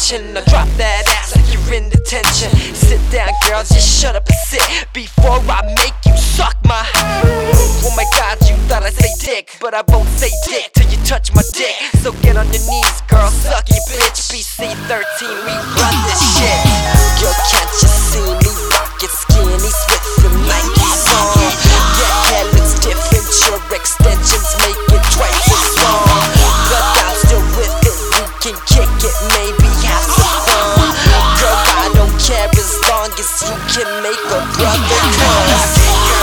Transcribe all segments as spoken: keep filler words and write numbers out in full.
attention. Now drop that ass like you're in detention. Sit down, girl, just shut up and sit before I make you suck my. Oh my God, you thought I say dick, but I won't say dick till you touch my dick. So get on your knees, girl, suck your bitch. B C thirteen, we run this shit. Girl, can't you see me rockin' skinnies with the Nikes on? Yeah, yeah, looks different. Your extensions make it twice as long, but I'm still with it. We can kick it, maybe have some fun. Girl, I don't care as long as you can make a brother come.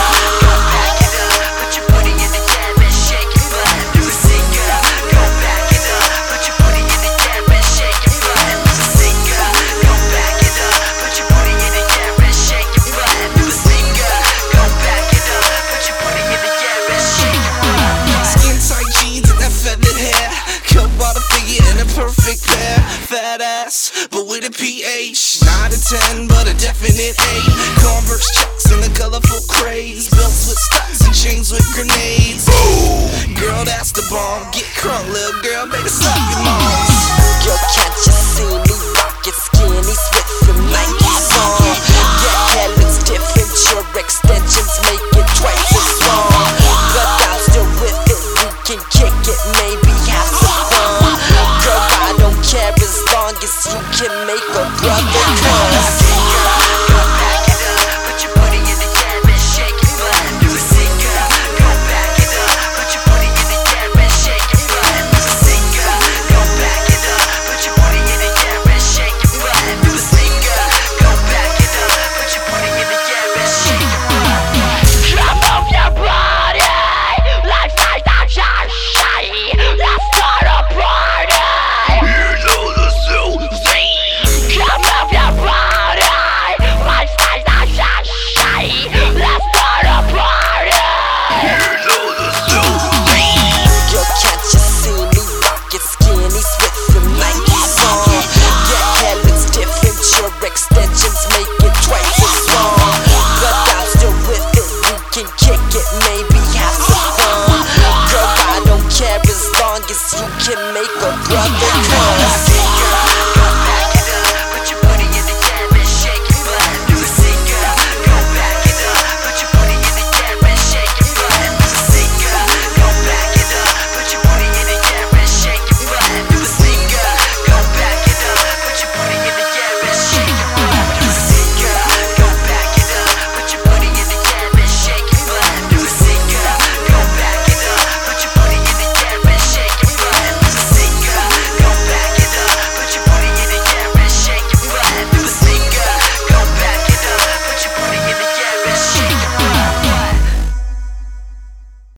Perfect pair, fat ass, but with a P H. Not a ten, but a definite eight. Converse chucks and a colorful craze. Belts with studs and chains with grenades. Ooh, girl, that's the bomb. Get crunk, little girl, make it suck.